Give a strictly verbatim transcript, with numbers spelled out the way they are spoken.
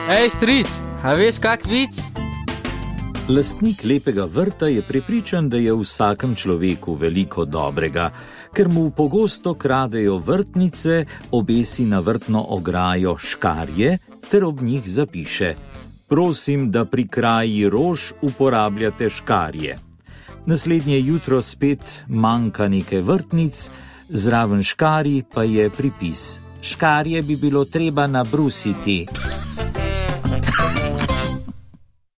Ej, stric, a veš kak vic? Lastnik lepega vrta je prepričan, da je v vsakem človeku veliko dobrega, ker mu pogosto kradejo vrtnice, obesi na vrtno ograjo škarje ter ob njih zapiše: prosim, da pri kraji rož uporabljate škarje. Naslednje jutro spet manjka nekaj vrtnic, zraven škarji pa je pripis: škarje bi bilo treba nabrusiti.